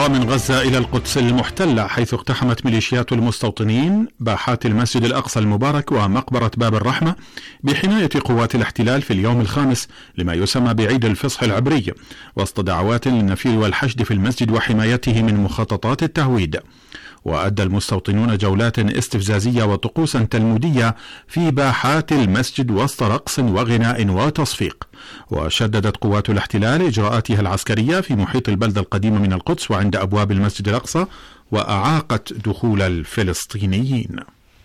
ومن غزة إلى القدس المحتلة، حيث اقتحمت ميليشيات المستوطنين باحات المسجد الأقصى المبارك ومقبرة باب الرحمة بحماية قوات الاحتلال في اليوم الخامس لما يسمى بعيد الفصح العبري، وسط دعوات للنفير والحشد في المسجد وحمايته من مخططات التهويد. وأدى المستوطنون جولات استفزازية وطقوسا تلمودية في باحات المسجد وسط رقص وغناء وتصفيق. وشددت قوات الاحتلال إجراءاتها العسكرية في محيط البلدة القديمة من القدس وعند أبواب المسجد الأقصى، وأعاقت دخول الفلسطينيين.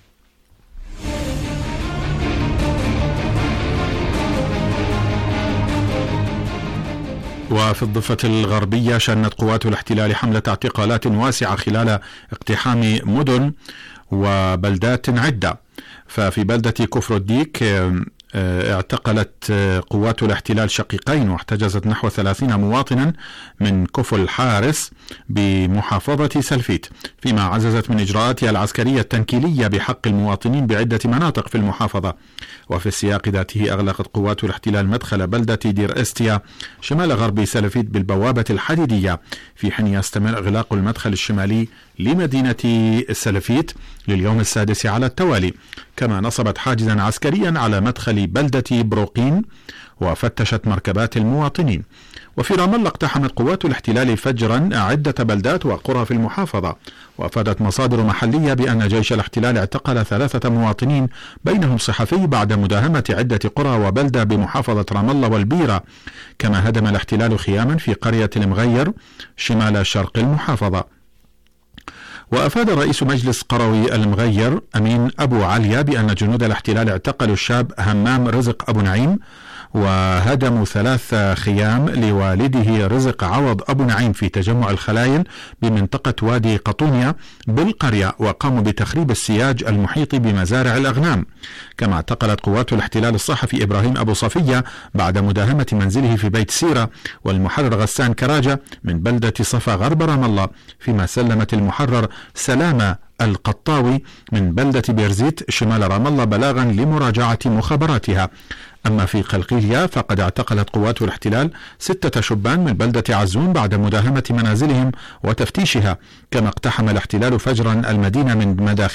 وفي الضفة الغربية شنت قوات الاحتلال حملة اعتقالات واسعة خلال اقتحام مدن وبلدات عدة. ففي بلدة كفر الديك اعتقلت قوات الاحتلال شقيقين واحتجزت نحو 30 مواطنا من كفل حارس بمحافظة سلفيت، فيما عززت من إجراءاتها العسكرية التنكيلية بحق المواطنين بعدة مناطق في المحافظة. وفي السياق ذاته أغلقت قوات الاحتلال مدخل بلدة دير استيا شمال غرب سلفيت بالبوابة الحديدية، في حين يستمر إغلاق المدخل الشمالي لمدينة سلفيت لليوم السادس على التوالي. كما نصبت حاجزا عسكريا على مدخل بلدة بروقين وفتشت مركبات المواطنين. وفي رام الله اقتحمت قوات الاحتلال فجرا عدة بلدات وقرى في المحافظة. وأفادت مصادر محلية بأن جيش الاحتلال اعتقل 3 مواطنين بينهم صحفي بعد مداهمة عدة قرى وبلدة بمحافظة رام الله والبيرة. كما هدم الاحتلال خياما في قرية المغير شمال شرق المحافظة. وأفاد رئيس مجلس قروي المغير أمين أبو عليا بأن جنود الاحتلال اعتقلوا الشاب همام رزق أبو نعيم وهدموا 3 خيام لوالده رزق عوض أبو نعيم في تجمع الخلايل بمنطقة وادي قطونيا بالقرية، وقاموا بتخريب السياج المحيط بمزارع الأغنام. كما اعتقلت قوات الاحتلال الصحفي إبراهيم أبو صفية بعد مداهمة منزله في بيت سيرة، والمحرر غسان كراجة من بلدة صفا غرب رام الله، فيما سلمت المحرر سلامة القطاوي من بلدة بيرزيت شمال رام الله بلاغا لمراجعة مخابراتها. أما في قلقيلية فقد اعتقلت قوات الاحتلال 6 شبان من بلدة عزون بعد مداهمة منازلهم وتفتيشها. كما اقتحم الاحتلال فجرا المدينة من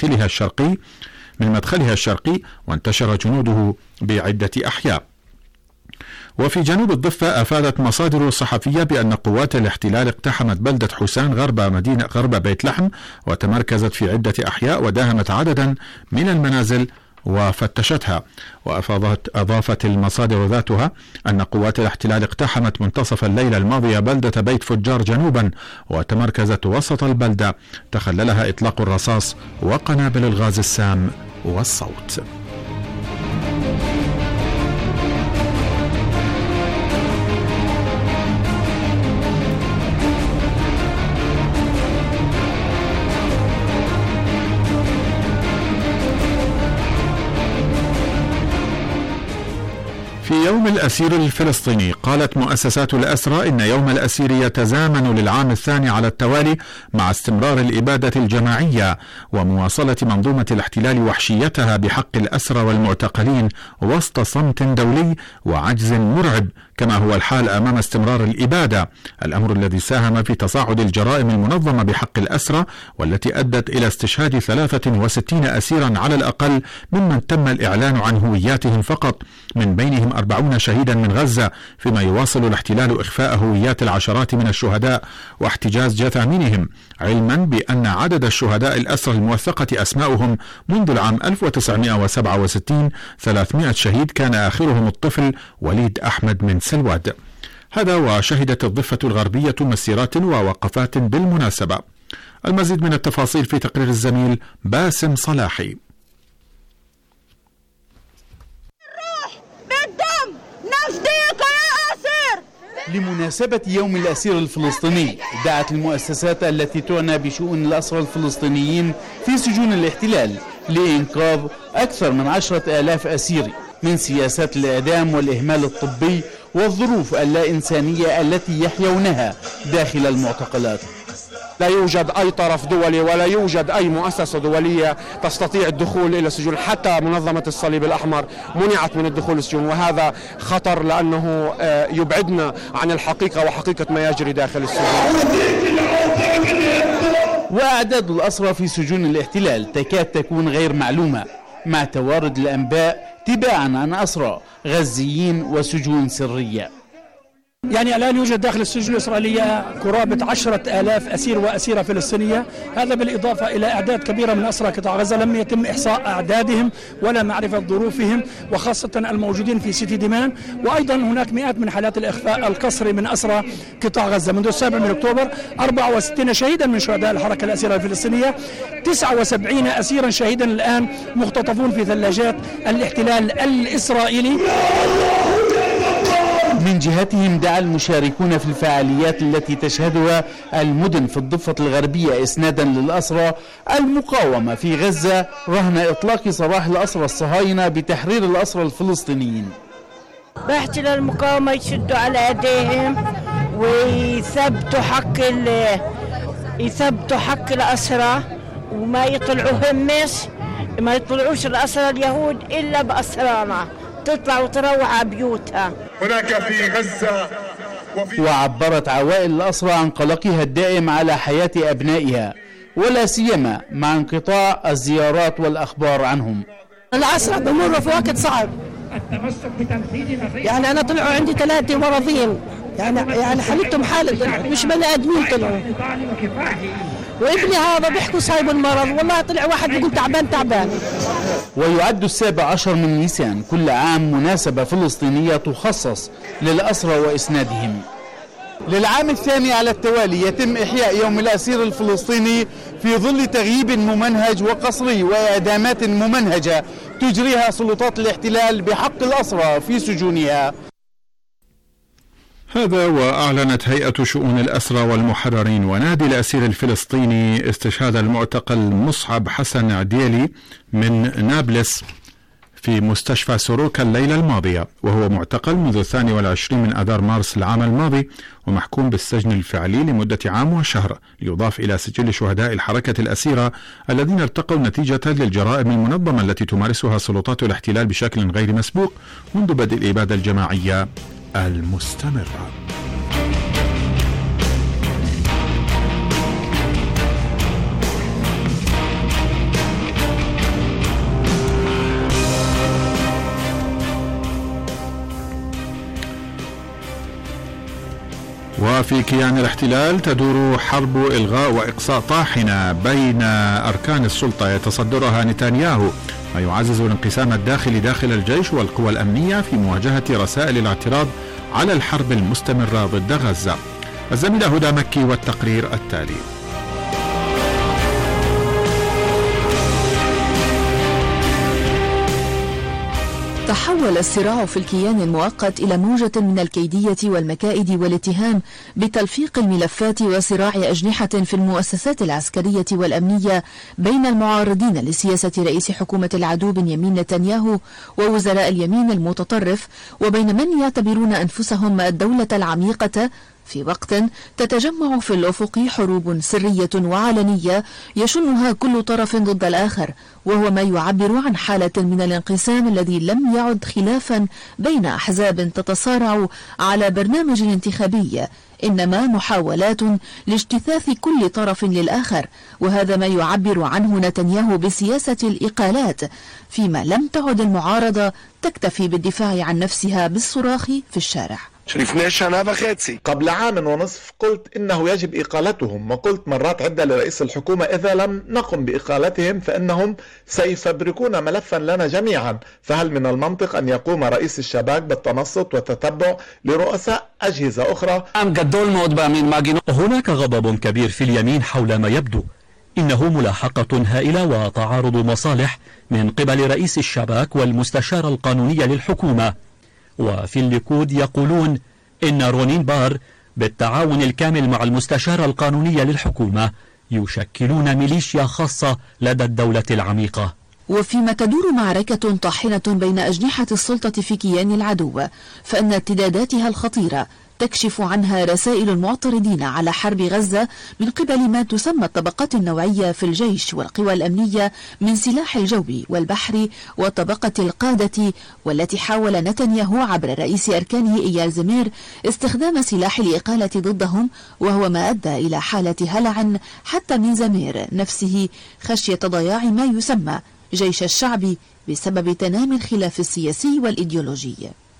مدخلها الشرقي وانتشر جنوده بعدة أحياء. وفي جنوب الضفة أفادت مصادر صحفية بأن قوات الاحتلال اقتحمت بلدة حسان غرب بيت لحم وتمركزت في عدة أحياء وداهمت عددا من المنازل وفتشتها. وأضافت المصادر ذاتها أن قوات الاحتلال اقتحمت منتصف الليلة الماضية بلدة بيت فجار جنوبا وتمركزت وسط البلدة، تخللها إطلاق الرصاص وقنابل الغاز السام والصوت. في يوم الأسير الفلسطيني قالت مؤسسات الأسرى إن يوم الأسير يتزامن للعام الثاني على التوالي مع استمرار الإبادة الجماعية ومواصلة منظومة الاحتلال وحشيتها بحق الأسرى والمعتقلين وسط صمت دولي وعجز مرعب، كما هو الحال أمام استمرار الإبادة، الأمر الذي ساهم في تصاعد الجرائم المنظمة بحق الأسرى والتي أدت إلى استشهاد 63 أسيرا على الأقل ممن تم الإعلان عن هوياتهم فقط، من بينهم 40 شهيدا من غزة، فيما يواصل الاحتلال إخفاء هويات العشرات من الشهداء واحتجاز جثامينهم، علما بأن عدد الشهداء الأسرى الموثقة أسماؤهم منذ العام 1967 300 شهيد، كان آخرهم الطفل وليد أحمد من سلواد. هذا وشهدت الضفة الغربية مسيرات ووقفات بالمناسبة. المزيد من التفاصيل في تقرير الزميل باسم صلاحي. لمناسبة يوم الأسير الفلسطيني دعت المؤسسات التي تعنى بشؤون الأسرى الفلسطينيين في سجون الاحتلال لإنقاذ أكثر من 10,000 أسير من سياسات الإعدام والإهمال الطبي والظروف اللا إنسانية التي يحيونها داخل المعتقلات. لا يوجد أي طرف دولي ولا يوجد أي مؤسسة دولية تستطيع الدخول إلى السجون، حتى منظمة الصليب الأحمر منعت من الدخول السجون، وهذا خطر لأنه يبعدنا عن الحقيقة وحقيقة ما يجري داخل السجون. وأعداد الأسرى في سجون الاحتلال تكاد تكون غير معلومة، مع توارد الأنباء تباعا عن أسرى غزيين وسجون سرية. يعني الآن يوجد داخل السجون الإسرائيلية قرابة 10,000 أسير وأسيرة فلسطينية، هذا بالإضافة إلى أعداد كبيرة من أسرى قطاع غزة لم يتم إحصاء أعدادهم ولا معرفة ظروفهم، وخاصة الموجودين في سيتي ديمان. وأيضا هناك مئات من حالات الإخفاء القسري من أسرى قطاع غزة منذ 7 أكتوبر. 64 شهيدا من شهداء الحركة الأسيرة الفلسطينية، 79 أسيرا شهيدا الآن مختطفون في ثلاجات الاحتلال الإسرائيلي. من جهتهم دعا المشاركون في الفعاليات التي تشهدها المدن في الضفة الغربية إسنادا للأسرى المقاومة في غزة رهن إطلاق سراح الأسرى الصهاينة بتحرير الأسرى الفلسطينيين. بحكي للمقاومة يشدوا على أيديهم ويثبتوا حق الأسرى، وما يطلعوا همس، ما يطلعوش الأسرى اليهود إلا بأسرانا، تطلع وتروح على بيوتها. هناك في غزة وعبرت عوائل الأسرى عن قلقها الدائم على حياة أبنائها، ولا سيما مع انقطاع الزيارات والأخبار عنهم. الأسرى بمروا في وقت صعب، يعني أنا طلعوا عندي 3 مرضين، يعني حالتهم حالة مش بني آدمين طلعوا، وابني هذا بيحكوا صايب المرض، والله طلع واحد بيقول تعبان. ويعد 17 من نيسان كل عام مناسبة فلسطينية تخصص للأسرى وإسنادهم. للعام الثاني على التوالي يتم إحياء يوم الأسير الفلسطيني في ظل تغييب ممنهج وقسري وإعدامات ممنهجة تجريها سلطات الاحتلال بحق الأسرى في سجونها. هذا وأعلنت هيئة شؤون الأسرى والمحررين ونادي الأسير الفلسطيني استشهاد المعتقل مصعب حسن عديلي من نابلس في مستشفى سوروكا الليلة الماضية، وهو معتقل منذ 22 من آذار مارس العام الماضي ومحكوم بالسجن الفعلي لمدة عام وشهر، ليضاف إلى سجل شهداء الحركة الأسيرة الذين ارتقوا نتيجة للجرائم المنظمة التي تمارسها سلطات الاحتلال بشكل غير مسبوق منذ بدء الإبادة الجماعية المستمرة. وفي كيان الاحتلال تدور حرب إلغاء وإقصاء طاحنة بين أركان السلطة يتصدرها نتنياهو، ما يعزز الانقسام الداخلي داخل الجيش والقوى الأمنية في مواجهة رسائل الاعتراض على الحرب المستمرة ضد غزة. الزميلة هدى مكي والتقرير التالي. تحول الصراع في الكيان المؤقت إلى موجة من الكيدية والمكائد والاتهام بتلفيق الملفات وصراع أجنحة في المؤسسات العسكرية والأمنية بين المعارضين لسياسة رئيس حكومة العدو بنيامين نتنياهو ووزراء اليمين المتطرف، وبين من يعتبرون أنفسهم الدولة العميقة، في وقت تتجمع في الأفق حروب سرية وعلنية يشنها كل طرف ضد الآخر، وهو ما يعبر عن حالة من الانقسام الذي لم يعد خلافا بين أحزاب تتصارع على برنامج انتخابي، إنما محاولات لاجتثاث كل طرف للآخر، وهذا ما يعبر عنه نتنياهو بسياسة الإقالات، فيما لم تعد المعارضة تكتفي بالدفاع عن نفسها بالصراخ في الشارع. قبل عام ونصف قلت إنه يجب إقالتهم، وقلت مرات عدة لرئيس الحكومة إذا لم نقم بإقالتهم فإنهم سيفبركون ملفا لنا جميعا، فهل من المنطق أن يقوم رئيس الشباك بالتنصت والتتبع لرؤساء أجهزة أخرى؟ هناك غضب كبير في اليمين حول ما يبدو إنه ملاحقة هائلة وتعارض مصالح من قبل رئيس الشباك والمستشار القانوني للحكومة. وفي الليكود يقولون إن رونين بار بالتعاون الكامل مع المستشار القانوني للحكومة يشكلون ميليشيا خاصة لدى الدولة العميقة. وفيما تدور معركة طاحنة بين أجنحة السلطة في كيان العدو، فإن ارتداداتها الخطيرة تكشف عنها رسائل المعترضين على حرب غزة من قبل ما تسمى الطبقات النوعية في الجيش والقوى الأمنية من سلاح الجو والبحر وطبقة القادة، والتي حاول نتنياهو عبر رئيس أركانه إيال زمير استخدام سلاح الإقالة ضدهم، وهو ما أدى إلى حالة هلع حتى من زمير نفسه خشية ضياع ما يسمى جيش الشعب بسبب تنامي الخلاف السياسي والإيديولوجي.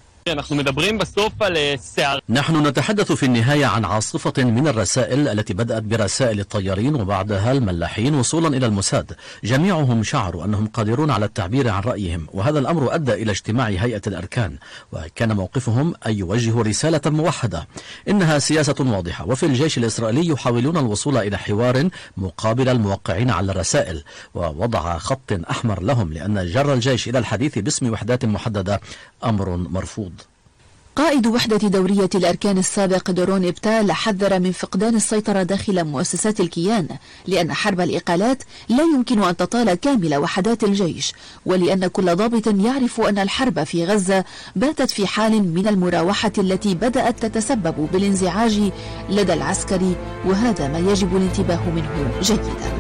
نحن نتحدث في النهاية عن عاصفة من الرسائل التي بدأت برسائل الطيارين وبعدها الملاحين وصولا إلى الموساد. جميعهم شعروا أنهم قادرون على التعبير عن رأيهم، وهذا الأمر أدى إلى اجتماع هيئة الأركان، وكان موقفهم أن يوجهوا رسالة موحدة. إنها سياسة واضحة، وفي الجيش الإسرائيلي يحاولون الوصول إلى حوار مقابل الموقعين على الرسائل ووضع خط أحمر لهم، لأن جر الجيش إلى الحديث باسم وحدات محددة أمر مرفوض. قائد وحدة دورية الأركان السابق دورون إبتال حذر من فقدان السيطرة داخل مؤسسات الكيان، لأن حرب الإقالات لا يمكن أن تطال كامل وحدات الجيش، ولأن كل ضابط يعرف أن الحرب في غزة باتت في حال من المراوحة التي بدأت تتسبب بالانزعاج لدى العسكري، وهذا ما يجب الانتباه منه جيدا.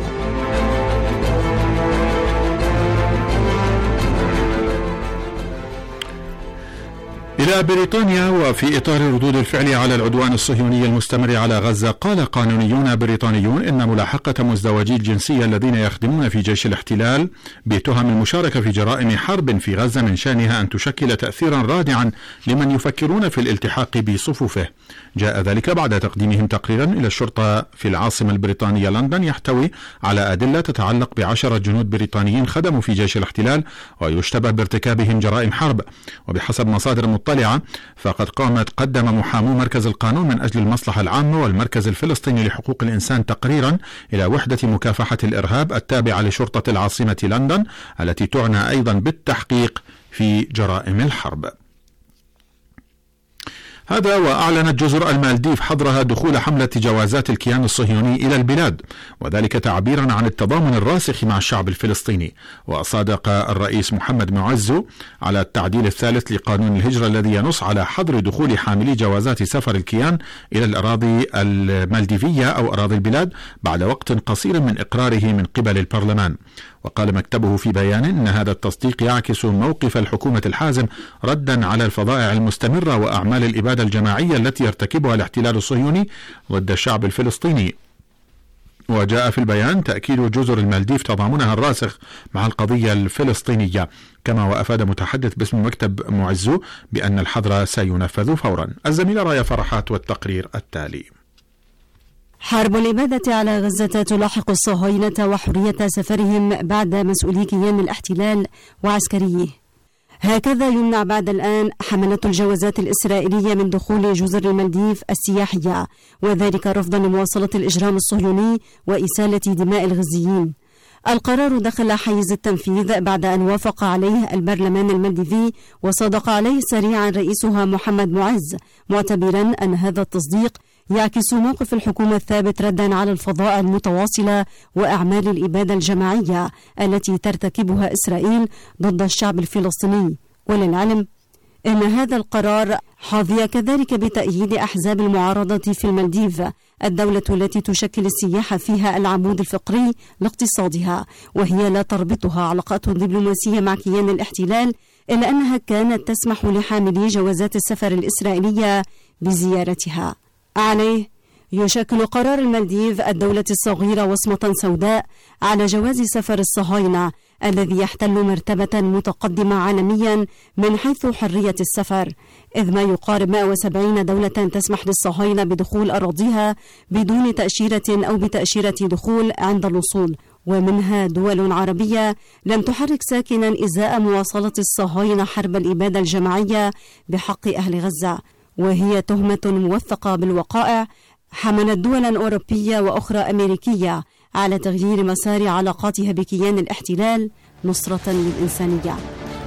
إلى بريطانيا، وفي إطار ردود الفعل على العدوان الصهيوني المستمر على غزة، قال قانونيون بريطانيون إن ملاحقة مزدوجي الجنسية الذين يخدمون في جيش الاحتلال بتهم المشاركة في جرائم حرب في غزة من شأنها أن تشكل تأثيرا رادعا لمن يفكرون في الالتحاق بصفوفه. جاء ذلك بعد تقديمهم تقريرا إلى الشرطة في العاصمة البريطانية لندن يحتوي على أدلة تتعلق ب10 جنود بريطانيين خدموا في جيش الاحتلال ويشتبه بارتكابهم جرائم حرب. وبحسب مصادر مطلعة فقد قدم محامو مركز القانون من أجل المصلحة العامة والمركز الفلسطيني لحقوق الإنسان تقريرا إلى وحدة مكافحة الإرهاب التابعة لشرطة العاصمة لندن التي تعنى أيضا بالتحقيق في جرائم الحرب. هذا وأعلنت جزر المالديف حظرها دخول حملة جوازات الكيان الصهيوني إلى البلاد، وذلك تعبيرا عن التضامن الراسخ مع الشعب الفلسطيني. وصادق الرئيس محمد معزو على التعديل الثالث لقانون الهجرة الذي ينص على حظر دخول حاملي جوازات سفر الكيان إلى الأراضي المالديفية أو أراضي البلاد بعد وقت قصير من إقراره من قبل البرلمان. وقال مكتبه في بيان إن هذا التصديق يعكس موقف الحكومة الحازم ردا على الفظائع المستمرة وأعمال الإبادة الجماعية التي يرتكبها الاحتلال الصهيوني ضد الشعب الفلسطيني. وجاء في البيان تأكيد جزر المالديف تضامنها الراسخ مع القضية الفلسطينية، كما وأفاد متحدث باسم مكتب معزو بأن الحظر سينفذ فورا. الزميلة رايا فرحات والتقرير التالي. حرب الإبادة على غزة تلاحق الصهاينة وحرية سفرهم بعد مسؤولي كيان الاحتلال وعسكريه. هكذا يمنع بعد الآن حملة الجوازات الإسرائيلية من دخول جزر المالديف السياحية، وذلك رفضا لمواصلة الإجرام الصهيوني وإسالة دماء الغزيين. القرار دخل حيز التنفيذ بعد أن وافق عليه البرلمان المالديفي وصادق عليه سريعا رئيسها محمد معز، معتبرا أن هذا التصديق يعكس موقف الحكومة الثابت ردا على الفظائع المتواصلة وأعمال الإبادة الجماعية التي ترتكبها إسرائيل ضد الشعب الفلسطيني. وللعلم أن هذا القرار حظي كذلك بتأييد أحزاب المعارضة في المالديف، الدولة التي تشكل السياحة فيها العمود الفقري لاقتصادها، وهي لا تربطها علاقات دبلوماسية مع كيان الاحتلال، إلا أنها كانت تسمح لحاملي جوازات السفر الإسرائيلية بزيارتها. عليه يشكل قرار المالديف الدولة الصغيرة وصمة سوداء على جواز سفر الصهاينة الذي يحتل مرتبة متقدمة عالميا من حيث حرية السفر، إذ ما يقارب 170 دولة تسمح للصهاينة بدخول أراضيها بدون تأشيرة أو بتأشيرة دخول عند الوصول، ومنها دول عربية لم تحرك ساكنا إزاء مواصلة الصهاينة حرب الإبادة الجماعية بحق أهل غزة، وهي تهمة موثقة بالوقائع حملت دولا أوروبية وأخرى أمريكية على تغيير مسار علاقاتها بكيان الاحتلال نصرة للإنسانية.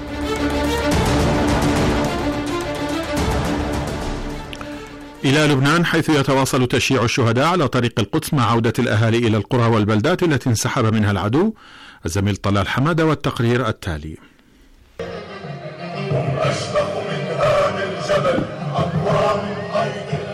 إلى لبنان، حيث يتواصل تشييع الشهداء على طريق القدس مع عودة الأهالي إلى القرى والبلدات التي انسحب منها العدو. الزميل طلال حمادة والتقرير التالي. هم أشبه من هذا الجبل، أقوى من أرض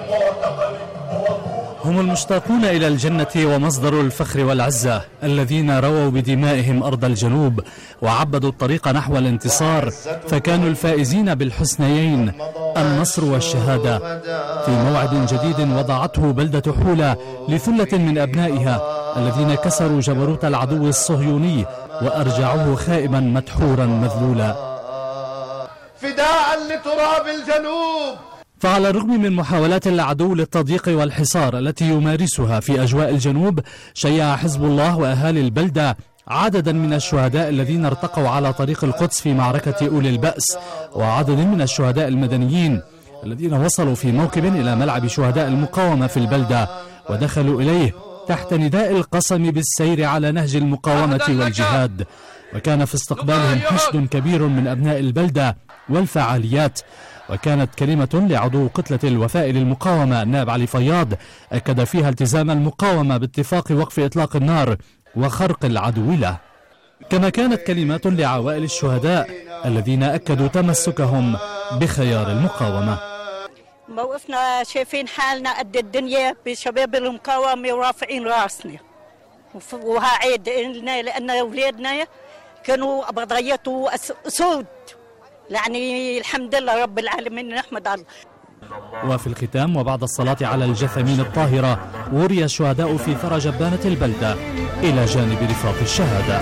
هم المشتاقون إلى الجنة ومصدر الفخر والعزة، الذين رووا بدمائهم أرض الجنوب وعبدوا الطريق نحو الانتصار، فكانوا الفائزين بالحسنيين النصر والشهادة، في موعد جديد وضعته بلدة حولة لثلة من أبنائها الذين كسروا جبروت العدو الصهيوني وأرجعوه خائبا مدحورا مذلولا. فداء لتراب الجنوب. فعلى الرغم من محاولات العدو للتضييق والحصار التي يمارسها في أجواء الجنوب، شيع حزب الله وأهالي البلدة عددا من الشهداء الذين ارتقوا على طريق القدس في معركة أولي البأس، وعدد من الشهداء المدنيين الذين وصلوا في موكب إلى ملعب شهداء المقاومة في البلدة ودخلوا إليه تحت نداء القسم بالسير على نهج المقاومة والجهاد. وكان في استقبالهم حشد كبير من أبناء البلدة والفعاليات. وكانت كلمة لعضو كتلة الوفاء للمقاومة النائب علي فياض أكد فيها التزام المقاومة باتفاق وقف إطلاق النار وخرق العدو له. كما كانت كلمات لعوائل الشهداء الذين أكدوا تمسكهم بخيار المقاومة. موقفنا شايفين حالنا قد الدنيا بشباب المقاومة ورافعين راسنا، وها عيد لنا لأن أولادنا كانوا بضيتوا أسود، يعني الحمد لله رب العالمين نحمد الله. وفي الختام وبعد الصلاة على الجثامين الطاهرة وري الشهداء في ثرى جبانة البلدة إلى جانب رفاق الشهادة.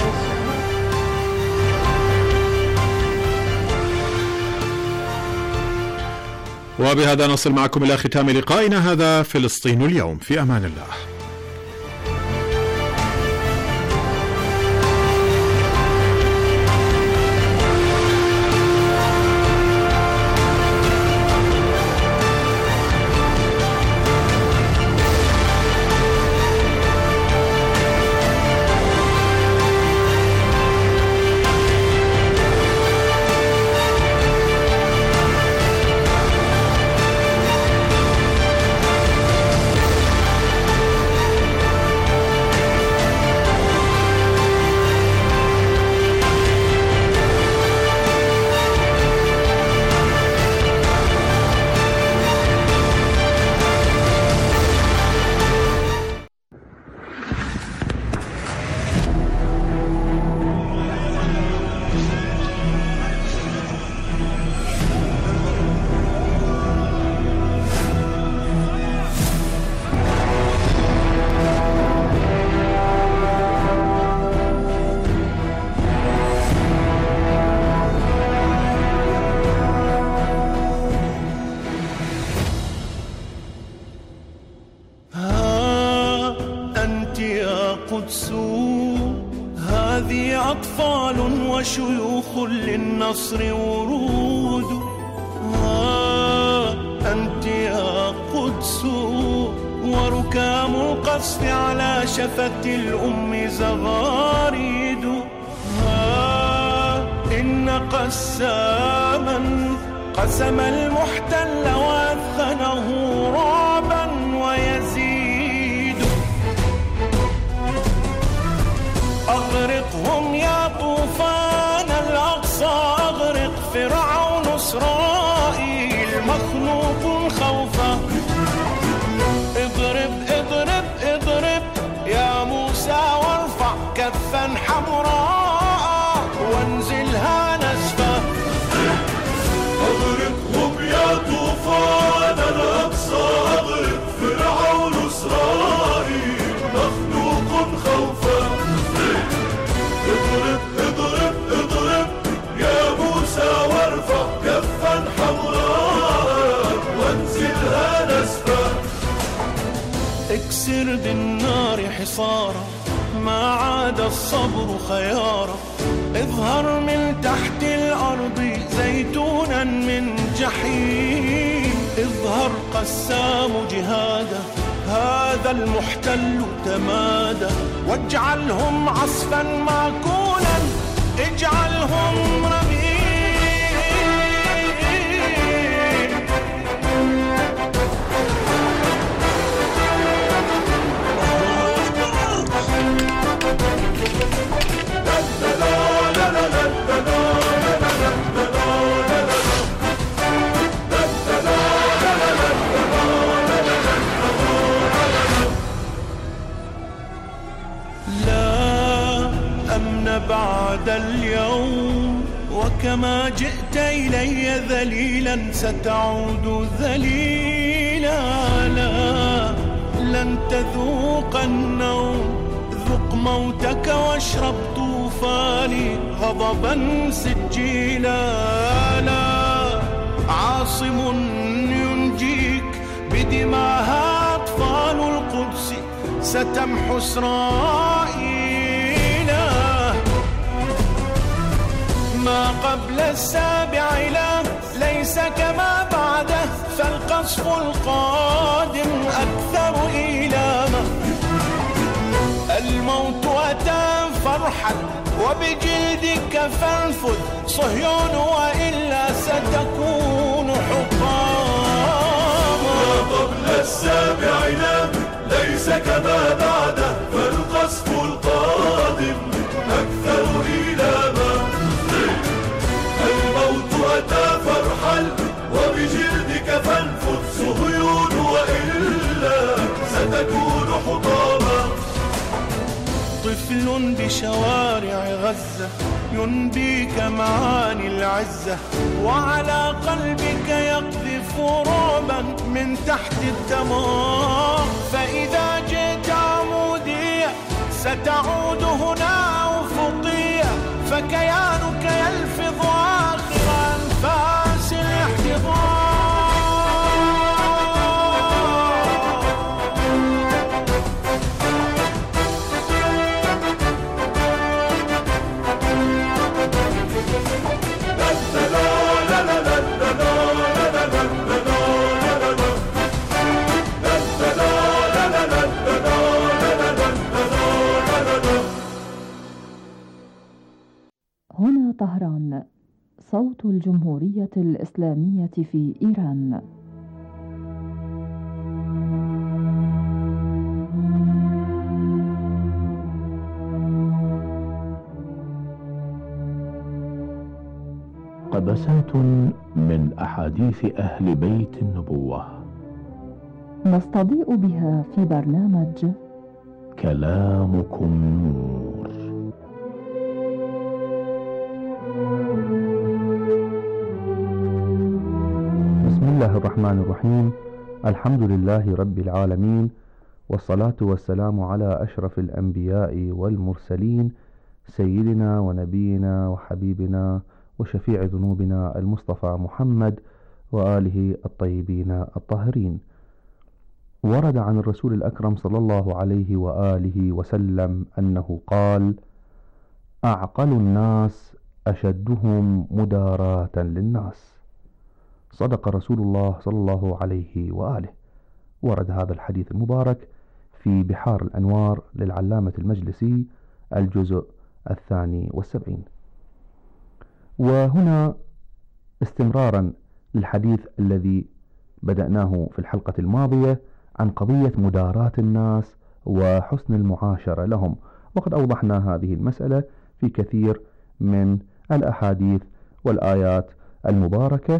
وبهذا نصل معكم إلى ختام لقائنا هذا فلسطين اليوم. في أمان الله. هذه أطفال وشيوخ للنصر ورود. أنت يا قدس وركام القصف على شفة الأم زغاريد. إن قساما قسم المحتل وأثخنه رعبا ويزيد. أغرقهم يا طوفان الأقصى، أغرق فرعون إسرائيل مخنوق خوفا. اضرب اضرب اضرب يا موسى وارفع كفا حمراء وانزلها نسفا. أغرقهم يا طوفان الأقصى، أغرق فرعون إسرائيل مخنوق خوفا. اضرب اضرب اضرب يا موسى وارفع كفا حمراء وانزلها نسفا. اكسر بالنار حصارا ما عاد الصبر خيارا. اظهر من تحت الأرض زيتونا من جحيم. اظهر قسام جهادا هذا المحتل تمادى. واجعلهم عصفا معقولا اجعلهم رميم. اليوم، وكما جئت إلي ذليلا ستعود ذليلا. لا، لن تذوق النوم، ذق موتك واشرب طوفاني غضبا سجيلا. لا، عاصم ينجيك بدماها أطفال القدس ستمحو إسرائيلا. ما قبل السابع لا ليس كما بعده، فالقصف القادم أكثر إيلاما. الموت أتى فرحا وبجلدك فانفذ صهيون، وإلا ستكون حطاما. ما قبل السابع لا ليس كما بعده، فالقصف القادم أكثر إيلاما. الموت أتى فرحا وبجلدك فانفذ صهيون، وإلا ستكون حطاما. طفل بشوارع غزة ينبيك معاني العزة، وعلى قلبك يقذف رعبا من تحت الدماغ. فإذا جئت عمودية ستعود هنا أفقية، فكيانك يلفظ آخر أنفاس الاحتضار. هنا طهران، صوت الجمهورية الإسلامية في إيران. قبسات من أحاديث أهل بيت النبوة نستضيء بها في برنامج كلامكم نور. بسم الله الرحمن الرحيم. الحمد لله رب العالمين، والصلاة والسلام على أشرف الأنبياء والمرسلين، سيدنا ونبينا وحبيبنا وشفيع ذنوبنا المصطفى محمد وآله الطيبين الطاهرين. ورد عن الرسول الأكرم صلى الله عليه وآله وسلم أنه قال: أعقل الناس أشدهم مداراة للناس. صدق رسول الله صلى الله عليه وآله. ورد هذا الحديث المبارك في بحار الأنوار للعلامة المجلسي الجزء 72. وهنا استمرارا للحديث الذي بدأناه في الحلقة الماضية عن قضية مداراة الناس وحسن المعاشرة لهم، وقد أوضحنا هذه المسألة في كثير من الأحاديث والآيات المباركة،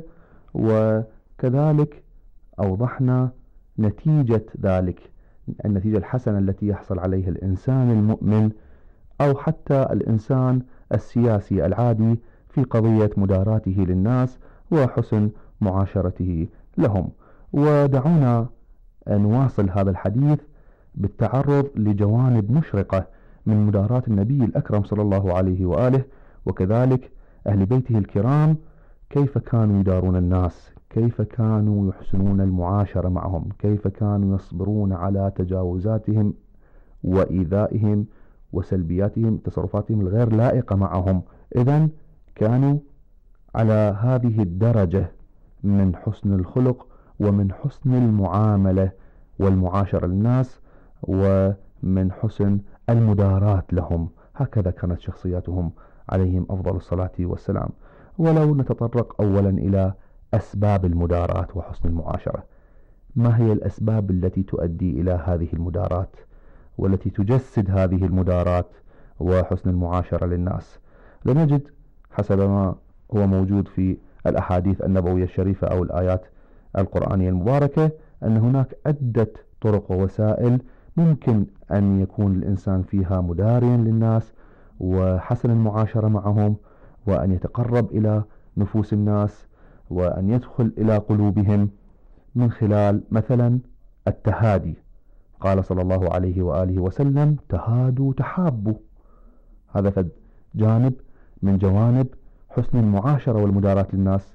وكذلك أوضحنا نتيجة ذلك، النتيجة الحسنة التي يحصل عليها الإنسان المؤمن أو حتى الإنسان السياسي العادي في قضية مداراته للناس وحسن معاشرته لهم. ودعونا نواصل هذا الحديث بالتعرض لجوانب مشرقة من مداراة النبي الأكرم صلى الله عليه وآله، وكذلك أهل بيته الكرام، كيف كانوا يدارون الناس، كيف كانوا يحسنون المعاشرة معهم، كيف كانوا يصبرون على تجاوزاتهم وإيذائهم وسلبياتهم، تصرفاتهم الغير لائقة معهم. إذن كانوا على هذه الدرجة من حسن الخلق ومن حسن المعاملة والمعاشرة للناس ومن حسن المداراة لهم. هكذا كانت شخصياتهم عليهم أفضل الصلاة والسلام. ولو نتطرق أولا إلى أسباب المداراة وحسن المعاشرة، ما هي الأسباب التي تؤدي إلى هذه المداراة والتي تجسد هذه المداراة وحسن المعاشرة للناس؟ لنجد حسب ما هو موجود في الأحاديث النبوية الشريفة أو الآيات القرآنية المباركة أن هناك عدة طرق ووسائل ممكن أن يكون الإنسان فيها مداريا للناس وحسن المعاشرة معهم وأن يتقرب إلى نفوس الناس وأن يدخل إلى قلوبهم من خلال مثلا التهادي. قال صلى الله عليه وآله وسلم: تهادوا تحابوا. هذا جانب من جوانب حسن المعاشرة والمداراة للناس،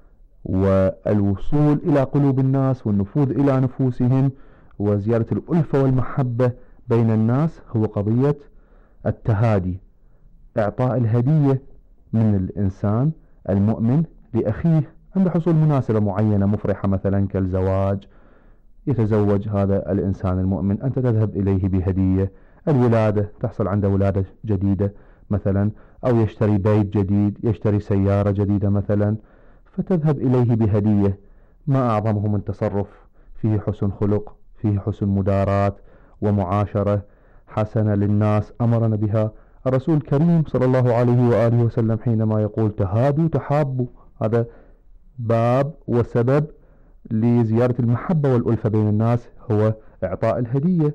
والوصول إلى قلوب الناس والنفوذ إلى نفوسهم وزيادة الألفة والمحبة بين الناس هو قضية التهادي، إعطاء الهدية من الإنسان المؤمن لأخيه عند حصول مناسبة معينة مفرحة مثلا كالزواج، يتزوج هذا الإنسان المؤمن، أنت تذهب إليه بهدية، الولادة تحصل عنده ولادة جديدة مثلا، أو يشتري بيت جديد، يشتري سيارة جديدة مثلا، فتذهب إليه بهدية. ما أعظمه من تصرف فيه حسن خلق، فيه حسن مداراة ومعاشرة حسنة للناس أمرنا بها الرسول الكريم صلى الله عليه وآله وسلم حينما يقول: تهادوا تحابوا. هذا باب وسبب لزيارة المحبة والألفة بين الناس هو إعطاء الهدية.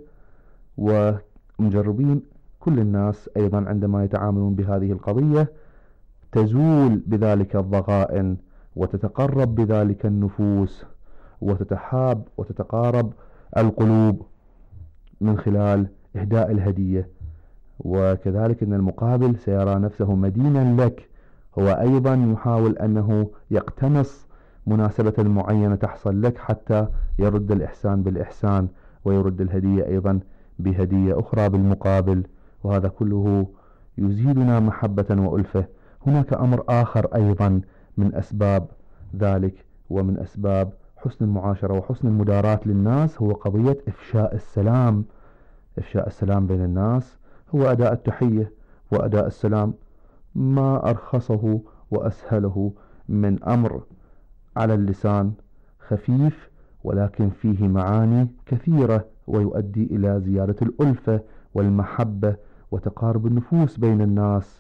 ومجربين كل الناس أيضا عندما يتعاملون بهذه القضية تزول بذلك الضغائن وتتقرب بذلك النفوس وتتحاب وتتقارب القلوب من خلال إهداء الهدية. وكذلك أن المقابل سيرى نفسه مدينا لك، هو أيضا يحاول أنه يقتنص مناسبة معينة تحصل لك حتى يرد الإحسان بالإحسان ويرد الهدية أيضا بهدية أخرى بالمقابل، وهذا كله يزيدنا محبة وألفة. هناك أمر آخر أيضا من أسباب ذلك ومن أسباب حسن المعاشرة وحسن المداراة للناس هو قضية إفشاء السلام. إفشاء السلام بين الناس هو أداء التحية وأداء السلام، ما أرخصه وأسهله من أمر على اللسان خفيف ولكن فيه معاني كثيرة ويؤدي إلى زيادة الألفة والمحبة وتقارب النفوس بين الناس،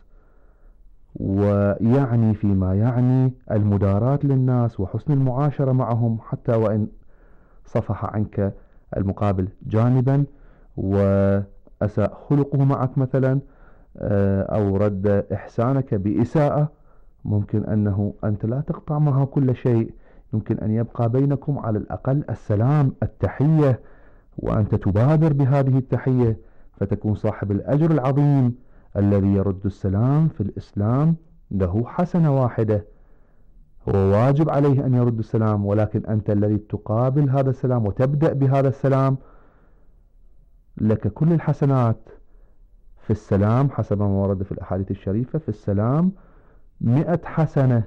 ويعني فيما يعني المداراة للناس وحسن المعاشرة معهم حتى وإن صفح عنك المقابل جانبا وأساء خلقه معك مثلا أو رد إحسانك بإساءة، ممكن أنه أنت لا تقطع معه كل شيء، يمكن أن يبقى بينكم على الأقل السلام التحية، وأنت تبادر بهذه التحية فتكون صاحب الأجر العظيم. الذي يرد السلام في الإسلام له حسنة واحدة، هو واجب عليه أن يرد السلام، ولكن أنت الذي تقابل هذا السلام وتبدأ بهذا السلام لك كل الحسنات. في السلام حسب ما ورد في الأحاديث الشريفة في السلام 100 حسنة،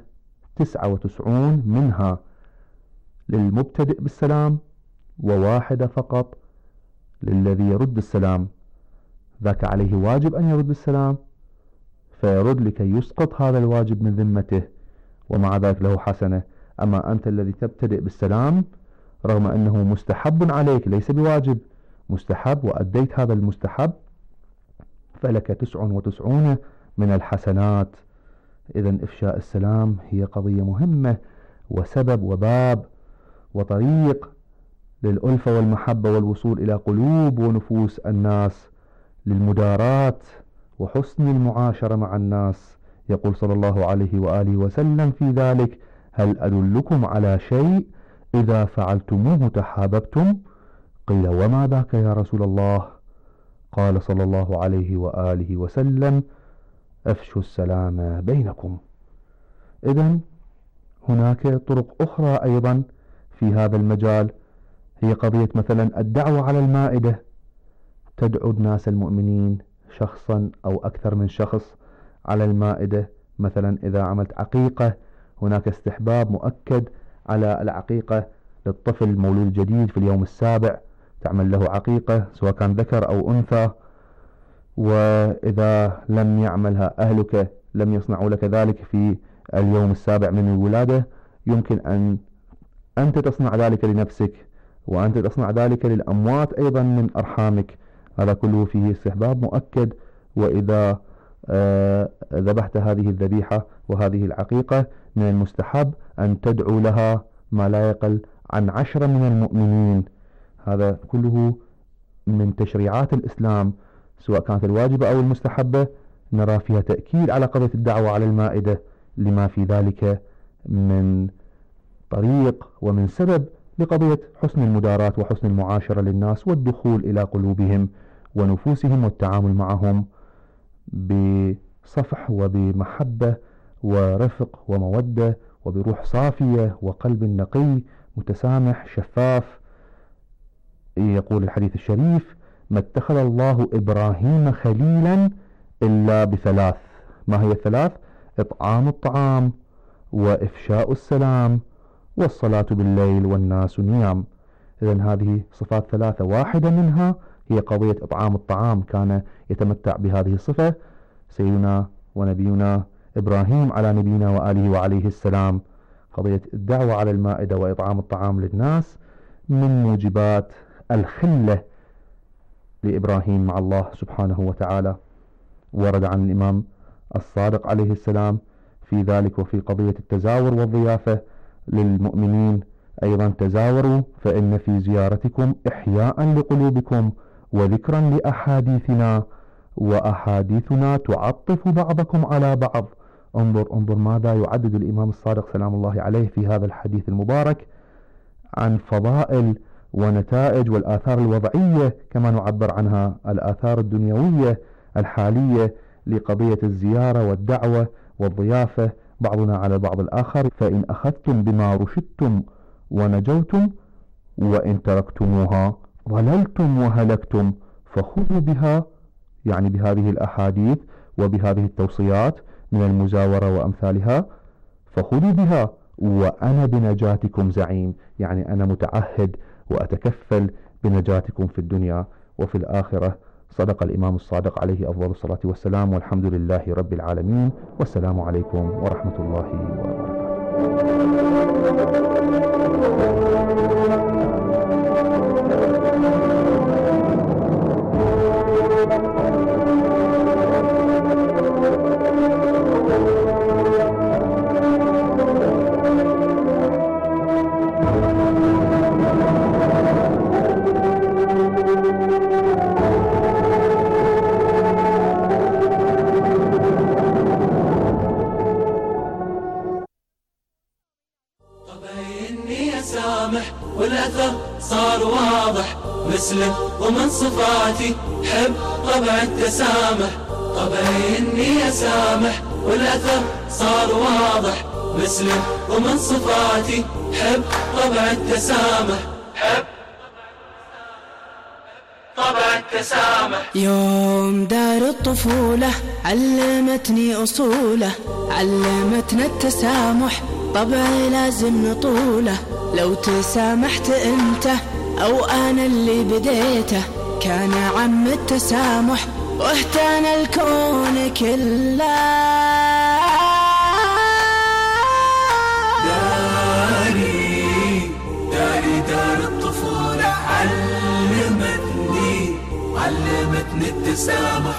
99 منها للمبتدئ بالسلام وواحدة فقط للذي يرد السلام. ذاك عليه واجب أن يرد السلام فيرد لكي يسقط هذا الواجب من ذمته، ومع ذلك له حسنة. أما أنت الذي تبتدئ بالسلام رغم أنه مستحب عليك ليس بواجب، مستحب وأديت هذا المستحب فلك 99 من الحسنات. إذن إفشاء السلام هي قضية مهمة وسبب وباب وطريق للألفة والمحبة والوصول إلى قلوب ونفوس الناس، للمداراة وحسن المعاشرة مع الناس. يقول صلى الله عليه وآله وسلم في ذلك: هل أدلكم على شيء إذا فعلتموه تحاببتم؟ قيل: وما ذاك يا رسول الله؟ قال صلى الله عليه وآله وسلم: أفشوا السلام بينكم. إذن هناك طرق أخرى أيضا في هذا المجال، هي قضية مثلا الدعوة على المائدة، تدعو الناس المؤمنين شخصا أو أكثر من شخص على المائدة. مثلا إذا عملت عقيقة هناك استحباب مؤكد على العقيقة للطفل المولود الجديد في اليوم السابع، تعمل له عقيقة سواء كان ذكر أو أنثى، وإذا لم يعملها أهلك لم يصنعوا لك ذلك في اليوم السابع من الولادة، يمكن أن أنت تصنع ذلك لنفسك وأنت تصنع ذلك للأموات أيضا من أرحامك. هذا كله فيه استحباب مؤكد. وإذا ذبحت هذه الذبيحة وهذه العقيقة من المستحب أن تدعو لها ما لا يقل عن 10 من المؤمنين. هذا كله من تشريعات الإسلام سواء كانت الواجبة أو المستحبة، نرى فيها تأكيد على قضية الدعوة على المائدة، لما في ذلك من طريق ومن سبب لقضية حسن المداراة وحسن المعاشرة للناس والدخول إلى قلوبهم ونفوسهم والتعامل معهم بصفح وبمحبة ورفق ومودة وبروح صافية وقلب نقي متسامح شفاف. يقول الحديث الشريف: ما اتخذ الله إبراهيم خليلا إلا بثلاث. ما هي الثلاث؟ إطعام الطعام وإفشاء السلام والصلاة بالليل والناس نيام. إذن هذه صفات ثلاثة، واحدة منها هي قضية إطعام الطعام، كان يتمتع بهذه الصفة سيدنا ونبينا إبراهيم على نبينا وآله وعليه السلام. قضية الدعوة على المائدة وإطعام الطعام للناس من موجبات الخلة لإبراهيم مع الله سبحانه وتعالى. ورد عن الإمام الصادق عليه السلام في ذلك وفي قضية التزاور والضيافة للمؤمنين أيضا: تزاوروا فإن في زيارتكم إحياء لقلوبكم وذكرا لأحاديثنا وأحاديثنا تعطف بعضكم على بعض. انظر ماذا يعدد الإمام الصادق سلام الله عليه في هذا الحديث المبارك عن فضائل ونتائج والآثار الوضعية، كما نعبر عنها الآثار الدنيوية الحالية لقضية الزيارة والدعوة والضيافة بعضنا على بعض الآخر. فإن أخذتم بما رشدتم ونجوتم وإن تركتموها ضللتم وهلكتم، فخذوا بها، يعني بهذه الأحاديث وبهذه التوصيات من المزاورة وأمثالها، فخذوا بها وأنا بنجاتكم زعيم، يعني أنا متعهد وأتكفل بنجاتكم في الدنيا وفي الآخرة. صدق الإمام الصادق عليه أفضل الصلاة والسلام، والحمد لله رب العالمين، والسلام عليكم ورحمة الله والأثر صار واضح، مسلم ومن صفاتي حب طبع التسامح. طبعي إني أسامح والأثر صار واضح، مسلم ومن صفاتي حب طبع التسامح. حب طبع التسامح. يوم دار الطفولة علمتني أصوله، علمتنا التسامح طبعي لازم نطوله. لو تسامحت انت او انا اللي بديته كان عم التسامح واهتنى الكون كله. دار الطفولة علمتني التسامح.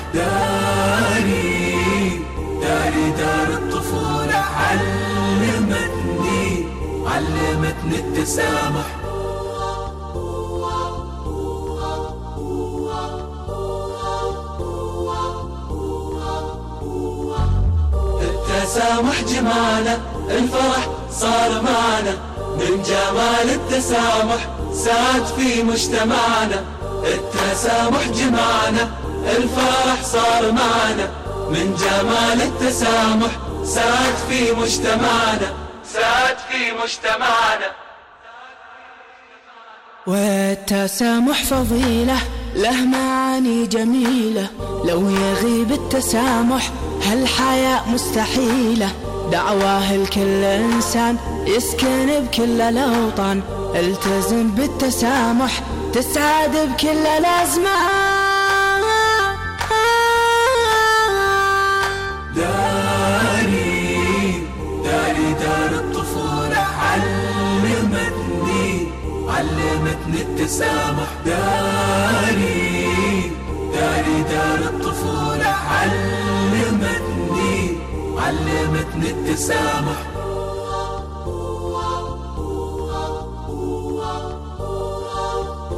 دار الطفولة علمتني التسامح. التسامح جماله، الفرح صار معنا، من جمال التسامح ساد في مجتمعنا. التسامح جمعنا، الفرح صار معنا، من جمال التسامح ساد في مجتمعنا، ساد في مجتمعنا. والتسامح فضيلة له معاني جميلة، لو يغيب التسامح هالحياة مستحيلة. دعواه لكل إنسان يسكن بكل الأوطان، التزم بالتسامح تسعد بكل الأزمان. دار الطفولة علمتني التسامح. دار الطفولة علمتني التسامح.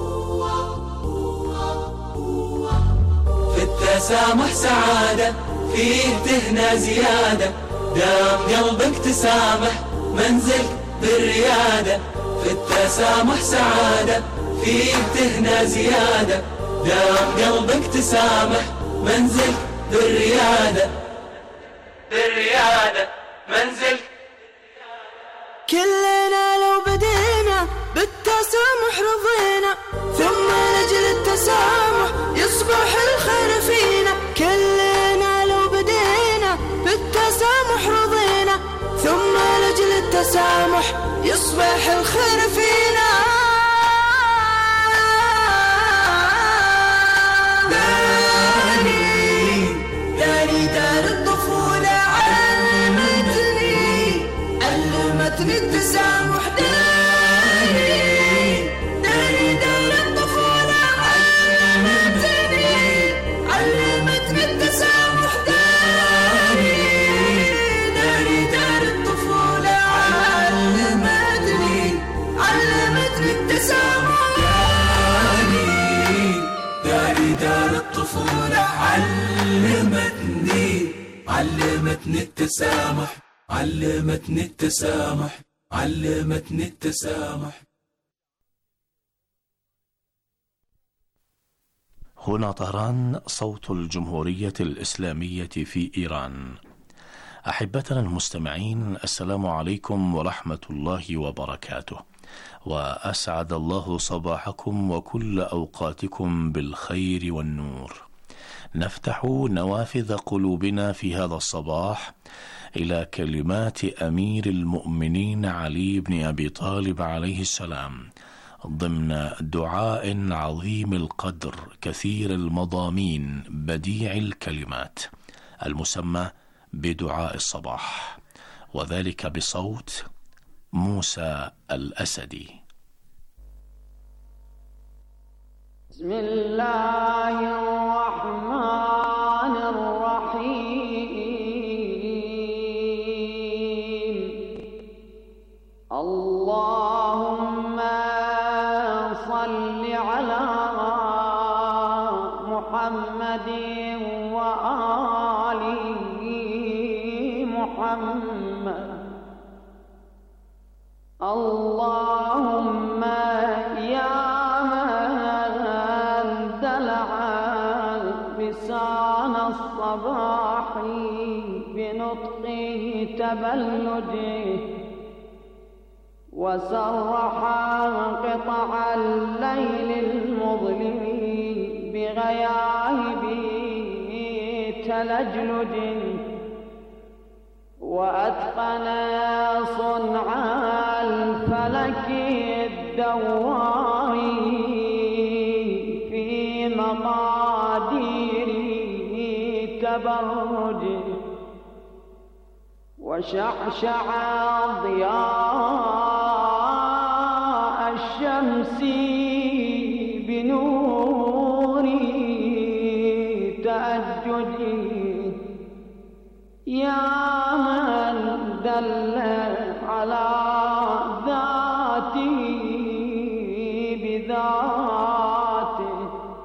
في التسامح سعادة، فيه تهنى زيادة، دام قلبك تسامح منزلك بالريادة، في التسامح سعادة، فيه تهنى زيادة، دام قلبك تسامح منزلك بالريادة، بالريادة منزلك. كلنا لو بدينا بالتسامح رضينا، ثم لأجل التسامح يصبح الخير فينا. كلنا لو بدينا بالتسامح رضينا، ثم لأجل التسامح يصبح الخير فينا. داري دار الطفولة علمتني التسامح. داري دار الطفولة علمتني التسامح. داري دار الطفولة علمتني التسامح. داري دار الطفولة علمتني التسامح، علمتني التسامح، علمتني التسامح. هنا طهران، صوت الجمهورية الإسلامية في إيران. أحبتنا المستمعين، السلام عليكم ورحمة الله وبركاته، وأسعد الله صباحكم وكل أوقاتكم بالخير والنور. نفتح نوافذ قلوبنا في هذا الصباح إلى كلمات أمير المؤمنين علي بن أبي طالب عليه السلام، ضمن دعاء عظيم القدر كثير المضامين بديع الكلمات، المسمى بدعاء الصباح، وذلك بصوت موسى الأسدي. بسم الله الرحمن الرحيم. اللهم صل على محمد وآل محمد. اللهم يا لسان الصباح بنطقه تبلده، وسرح قطع الليل المظلم بغياهب تلجلج، وأتقن صنع الفلك الدوار في مقاديره تبرج، وشعشع ضياء الشمس بنور تأجج، يا من دل على ذاته بذاته،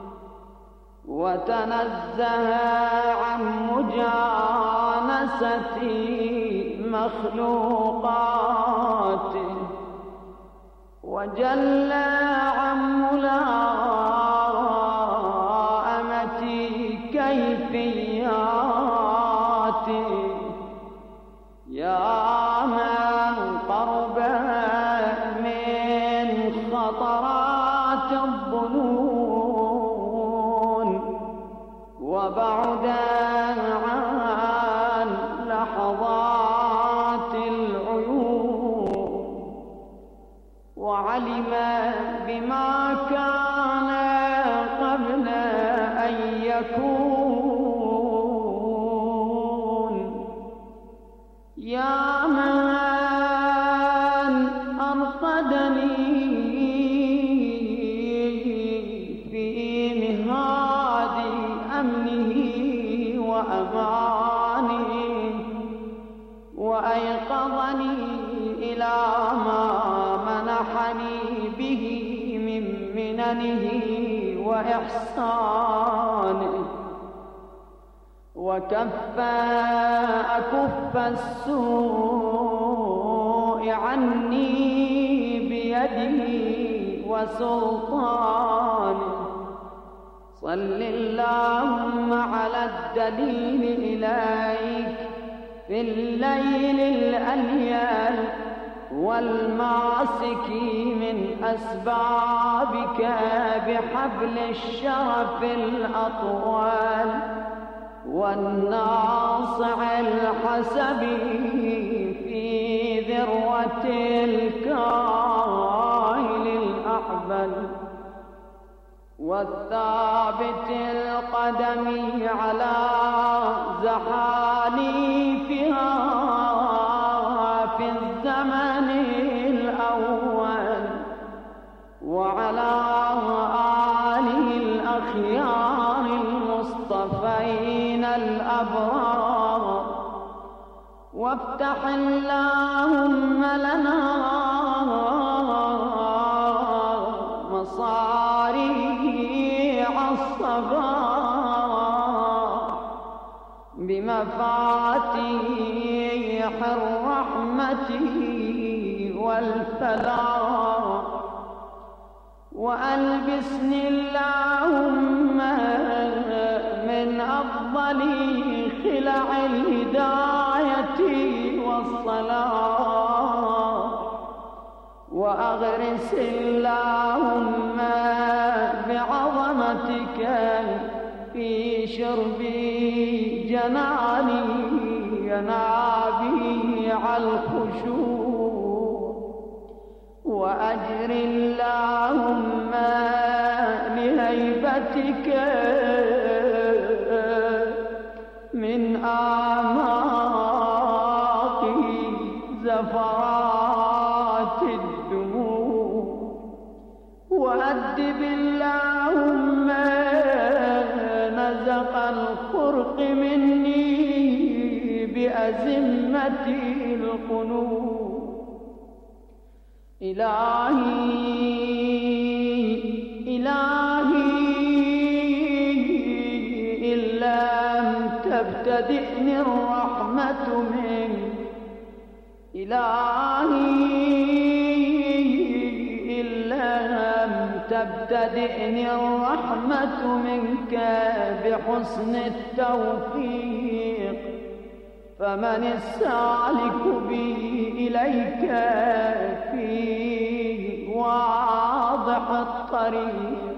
وتنزه عن مجانسة مخلوقاته، وجل عن ملائمة كيفياته، يا من قرب من خطرات الظنون، وبعد عن لحظات العيون، وعلم بما كان قبل أن يكون، يا من أرقدني في مهاد أمنه وأمانه، وأيقظني إلى ما منحني به من مننه وإحسانه، أكف السوء عني بيدي وسلطانه. صل اللهم على الدليل إليك في الليل الأليل والماسك من أسبابك بحبل الشرف الأطول والناصع الحسبي في ذروة الكائن الأحبل والثابت القدم على زحاليفها في الزمن الأول وعلى آله الأخيار المصطفين الأبرار. وافتح اللهم لنا مصاريع الصباح بمفاتيح الرحمة والفلاح. وألبسني اللهم من أفضل خلع الهداية والصلاح. وأغرس اللهم بعظمتك في شرب جناني ينابيع الخشوع. وأجر اللهم لهيبتك من آماق زفرات الدموع. وأدب اللهم نزق الخرق مني بأزمة القنوط. إلهي إن لم تبتدئني الرحمة منك. إلهي إن لم تبتدئني الرحمة منك بحسن التوفيق فمن السالك بي إليك في واضح الطريق.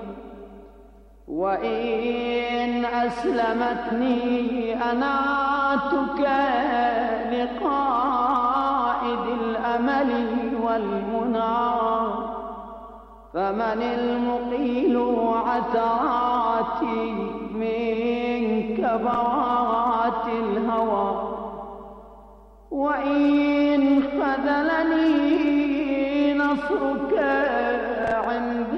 وإن أسلمتني أناتك لقائد الأمل والمنى فمن المقيل عثراتي من كبوات الهوى. وإن خذلني نصرك عند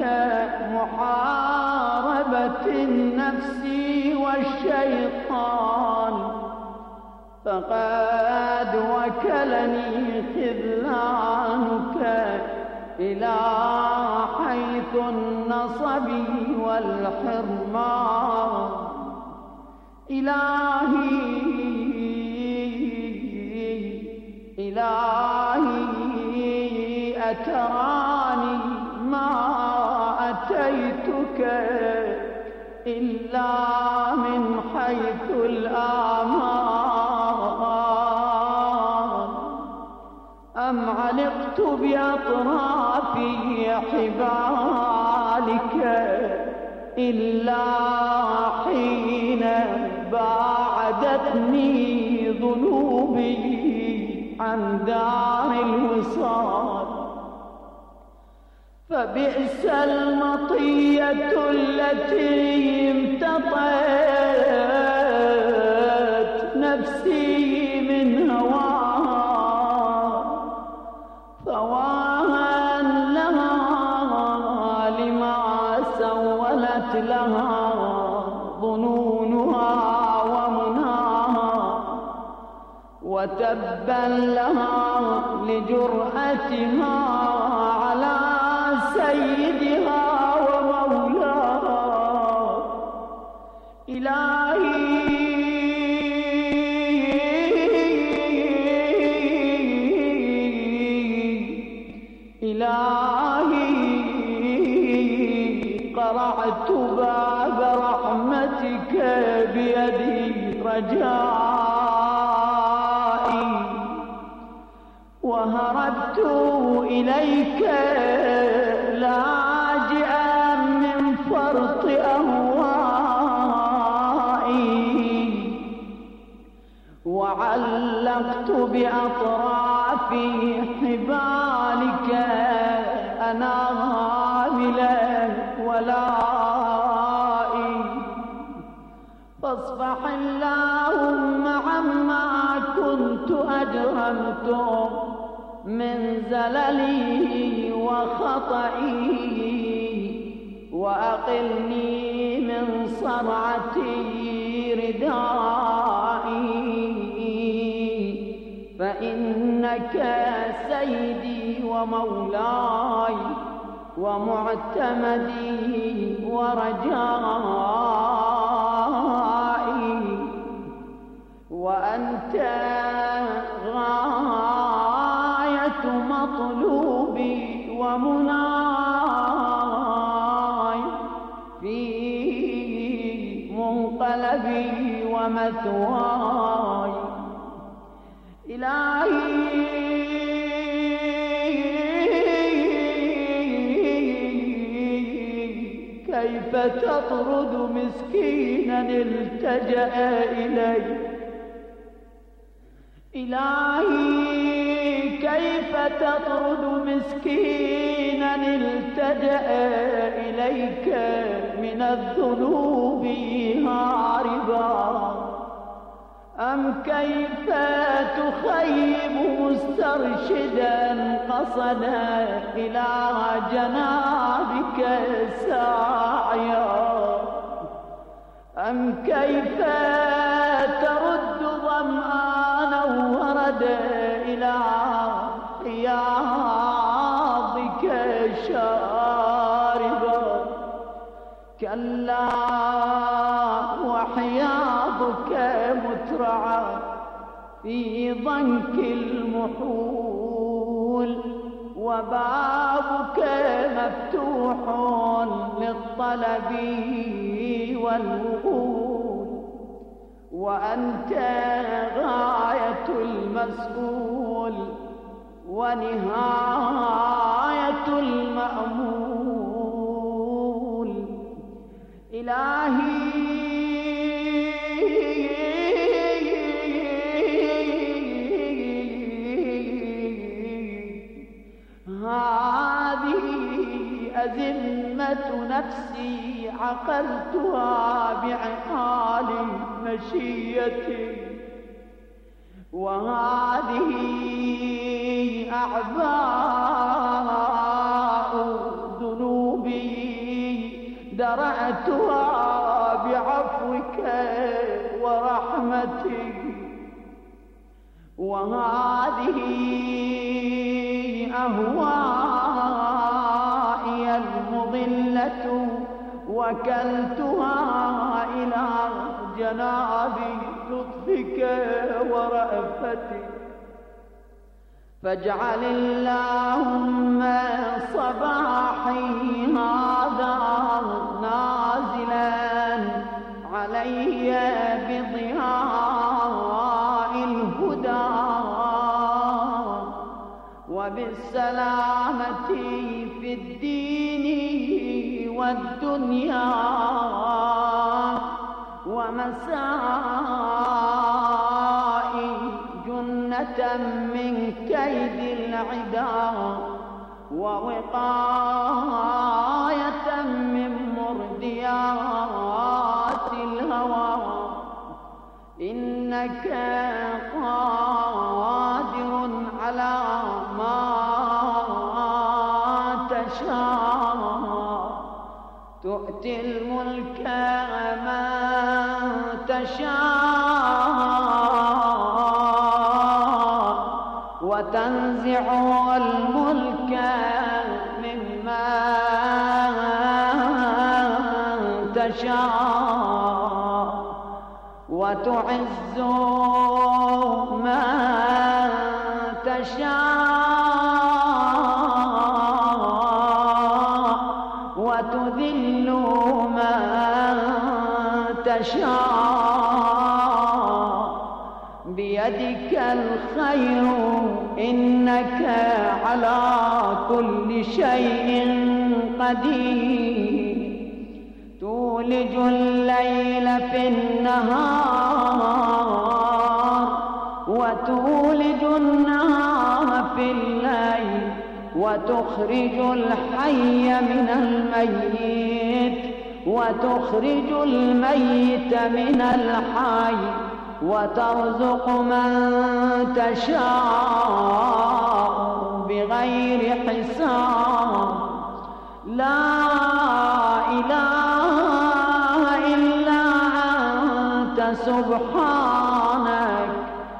محاربة النفس والشيطان فقد وكلني خذلانك إلى حيث النصب والحرمان. إلهي أتراني ما أتيتك إلا من حيث الآمان أم علقت بأطراف حبالك إلا حين باعدتني ذنوبي عن دار الوصال. فبئس المطية التي امتطت نفسي من هواها فواها لها لما سولت لها ظنونها ومناها وتبا لها لجرأتها على سيدها ومولاها. إلهي إلهي قرعت باب رحمتك بيدي رجائي وهربت إليك لاجئا من فرط أهوائي وعلقت بأطراف حبالك أنامل ولائي فاصفح اللهم عما كنت أجرمت من زللي وخطئي وأقلني من صرعتي ردائي فإنك سيدي ومولاي ومعتمدي ورجائي وأنت غاية مطلوبي ومناي في منقلبي ومثواي إلهي كيف تطرد مسكينا التجأ إليك إلهي كيف تطرد مسكينا التجأ إليك من الذنوب هاربا أم كيف تخيب مسترشدا قصدا إلى جنابك ساعيا أم كيف ترد ظمآنا وردا إلى حياضك شاربا كلا وحياضك مترعى في ضنك المحول وبابك مفتوح للطلب والوصول وأنت غاية المسؤول ونهاية المأمول إلهي هذه أزمة نفسي عقلتها بعقال مشيتي وهذه أعباء ذنوبي درأتها بعفوك ورحمتك وهذه أهوائي المضلة وكلتها إلى جناب لطفك ورأفتك فاجعل اللهم صباحي هذا نازلا علي بضياء الهدى وبالسلامة في الدين والدنيا ومسائي جنة من كيد العدا ووقاية من مرديات الهوى إنك قادر على ما تشاء تؤتي الملك من تشاء وتنزع الملك ممن تشاء وتعز من تشاء تشاء بيدك الخير إنك على كل شيء قدير تولج الليل في النهار وتولج النهار في الليل وتخرج الحي من الميت وتخرج الميت من الحي وترزق من تشاء بغير حساب لا إله إلا أنت سبحانك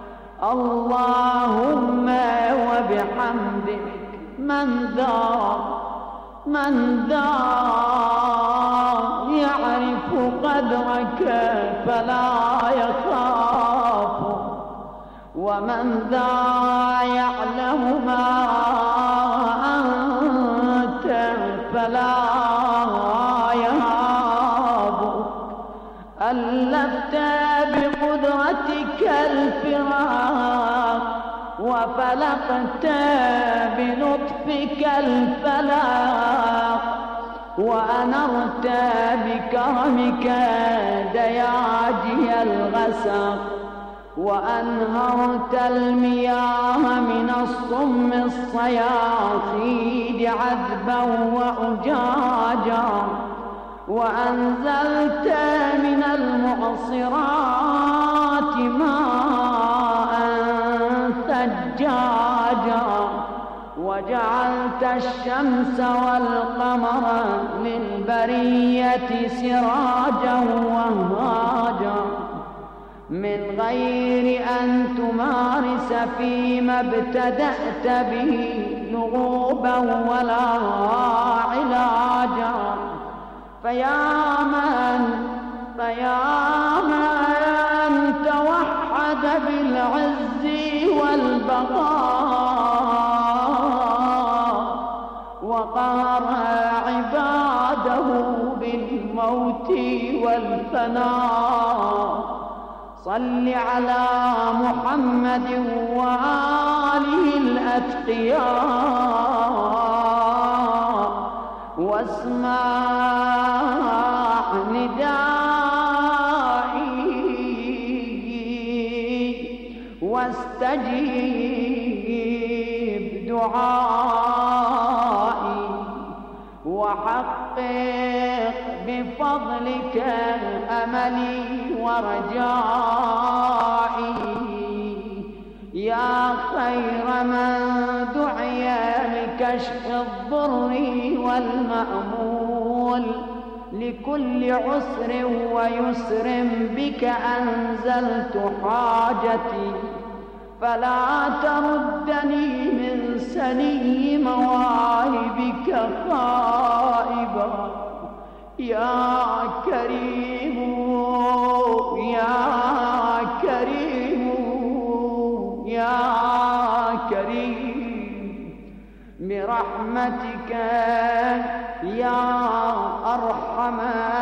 اللهم وبحمدك من ذا يعرف قدرك فلا يخاف ومن ذا يعلم ما أنت فلا يهاب ألفت بقدرتك الفراق وفلقت بلطفك الفلاق وأنرت بكرمك دياجي الغسق وأنهرت المياه من الصم الصياصيد عذبا وأجاجا وأنزلت من المعصرات ماء ثجاجا وجعلت الشمس والقمر للبرية سراجا وهاجا من غير أن تمارس فيما ابتدأت به لغوبا ولا علاجا فيا من توحد بالعز والبقاء وقهر عباده بالموت والفناء صل على محمد وآله الأتقياء واسمع ندائي واستجيب دعائي وحقق بفضلك أملي ورجائي يا خير من دعي لكشف الضر والمأمول لكل عسر ويسر بك أنزلت حاجتي فلا تردني من سني مواهبك خائبا يا كريم يا كريم يا كريم برحمتك يا أرحم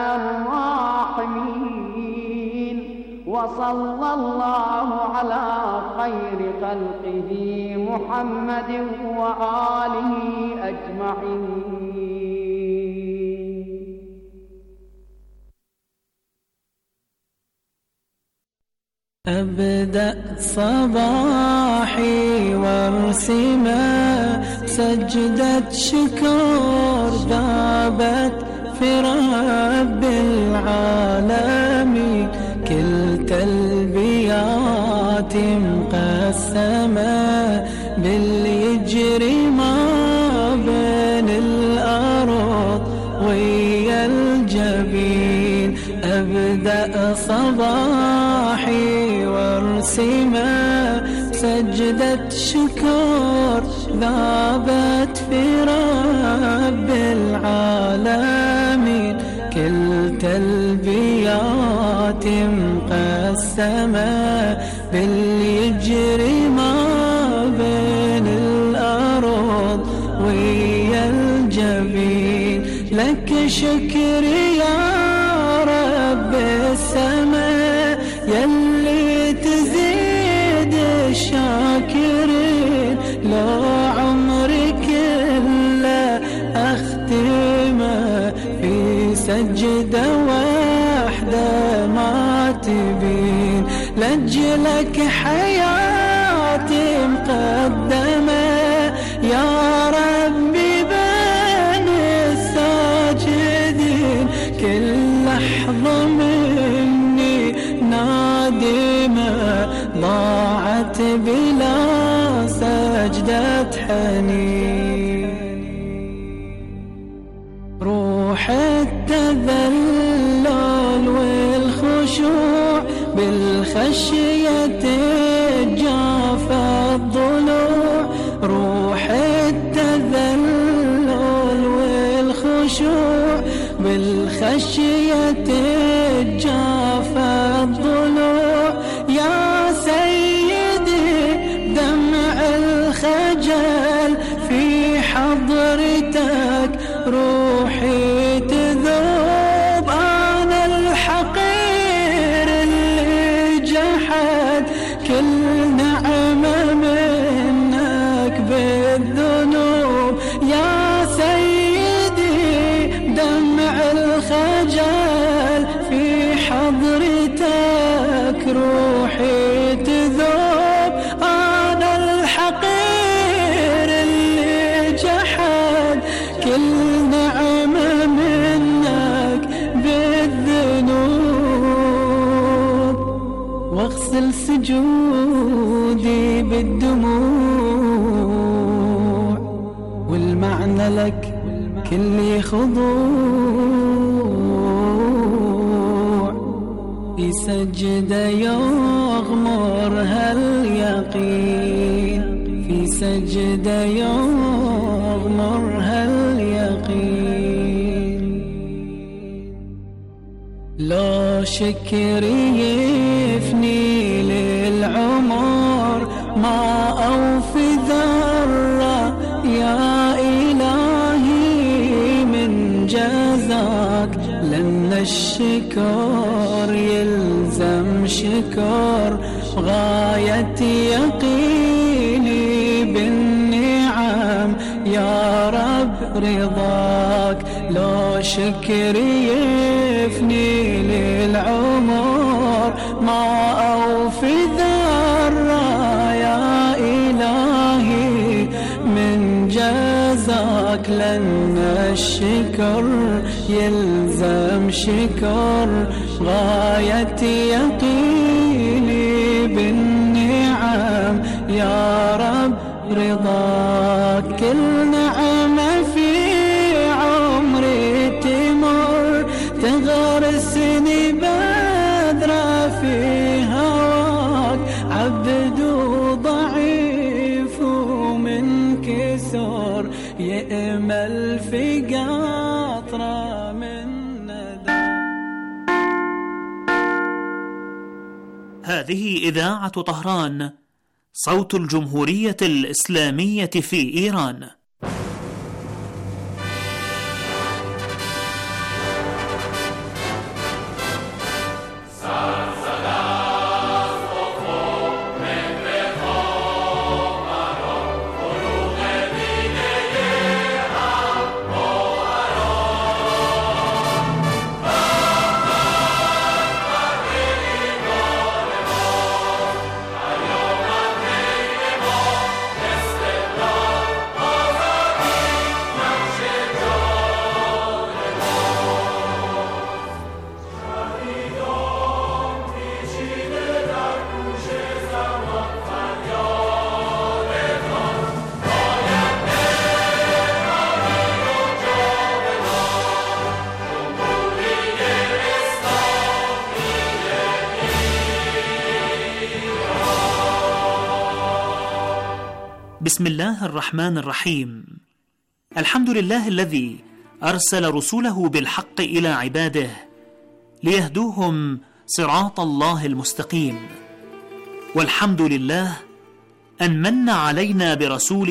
الراحمين وصلى الله على خير خلقه محمد وآله أجمعين. أبدأ صباحي وارسما سجدة شكر ذابت في رب العالمين كل تلبيات مقسمة باللي يجري ما بين الأرض ويا الجبين. أبدأ صباحي وارسمه سجدة شكر ذابت في رب العالمين كل تلبيات مقسمة باللي يجري ما بين الأرض ويا الجبين. لك شكر يا رب السماء لو عمري كله أختمه في سجدة واحدة ما تبين، لأجلك حياتي مقدمة يا ربي بين الساجدين، كل لحظة مني نادمة ضاعت بلا سجدة حنين. روح التذلل والخشوع بالخشية تجافى الضلوع، روح التذلل والخشوع بالخشية تجافى الضلوع، يا سيدي دمع الخجل في حضرتك روحي تذوب، أنا الحقير اللي جحد كل نعمة منك بالذنوب، يا سيدي دمع الخجل في حضرتك روحي تذوب، أنا الحقير اللي جحد كل نعمة منك بالذنوب، واغسل سجودي بالدموع والمعنى لك كل خضوع، في سجدة يغمر هاليقين، في سجدة يغمر هاليقين، لو شكر يفني للعمر ما أوفي ذرة يا إلهي من جزاك، لأن الشكر يلزم شكر غاية يقيني بالنعم يا رب رضاك، لو شكر يفني للعمر ما أوفي ذرة يا إلهي من جزاك، لأن الشكر يلزم شكر غاية يقيني بالنعم يا رب رضاك، كل نعمة في عمري تمر تغرسني بذرة في هواك، عبد ضعيف ومنكسر يأمل في قطرة من هذه إذاعة طهران صوت الجمهورية الإسلامية في إيران. بسم الله الرحمن الرحيم. الحمد لله الذي أرسل رسوله بالحق إلى عباده ليهدوهم صراط الله المستقيم، والحمد لله أن من علينا برسول